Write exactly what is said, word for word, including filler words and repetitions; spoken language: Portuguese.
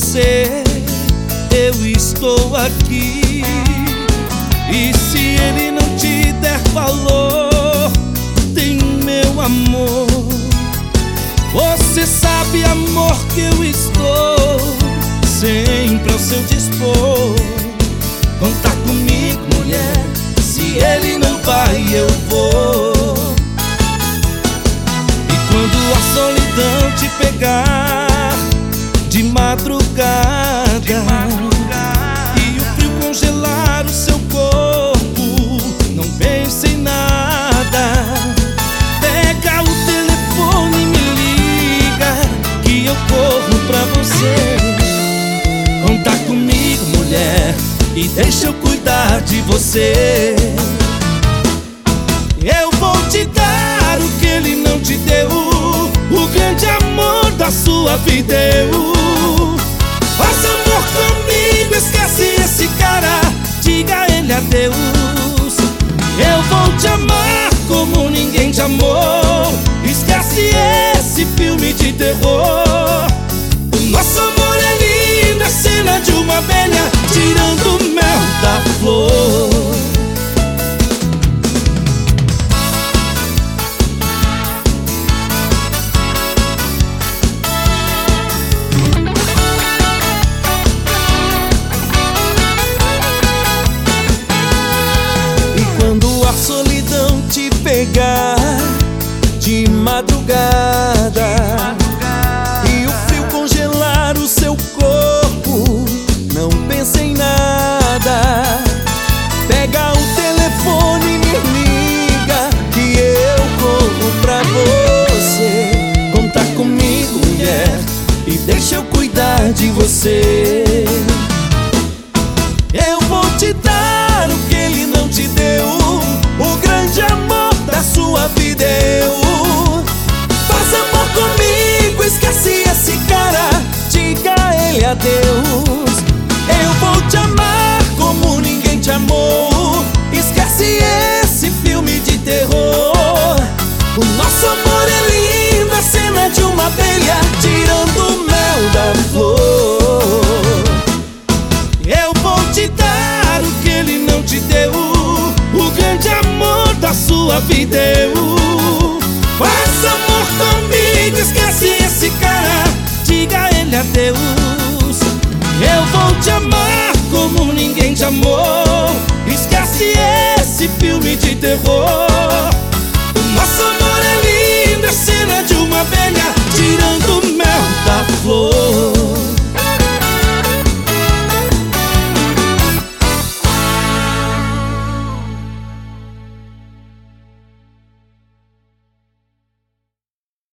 você, eu estou aqui. E se ele não te der valor, tem meu amor. Você sabe, amor, que eu estou sempre ao seu dispor. Conta comigo, mulher, se ele não vai, eu vou. E quando a solidão te pegar de madrugada, de madrugada e o frio congelar o seu corpo, não pense em nada. Pega o telefone e me liga, que eu corro pra você. Conta comigo, mulher, e deixa eu cuidar de você. Eu vou te dar o que ele não te deu, o grande amor da sua vida. Eu faça amor comigo, esquece esse cara, diga a ele adeus. Eu vou te amar como ninguém te amou, esquece esse filme de terror. O nosso amor é lindo, é cena de uma abelha tirando o mel da flor. E quando a solidão te pegar de madrugada, e o frio congelar o seu corpo, não pense em nada. Pega o telefone e me liga, que eu corro pra você. Conta comigo, mulher, e deixa eu cuidar de você. Eu vou te dar o que ele não te deu, o grande amor da sua vida. Eu faz amor comigo, esquece esse cara, diga a ele adeus. Eu vou te amar como ninguém te amou, esquece esse filme de terror. O nosso amor é lindo, é cena de uma abelha tirando o mel da flor. Eu vou te dar o que ele não te deu, o grande amor da sua vida. Eu faça amor comigo, esquece esse cara, diga a ele adeus. Eu vou te amar como ninguém te amou, esquece esse filme de terror. O nosso amor é lindo, é cena de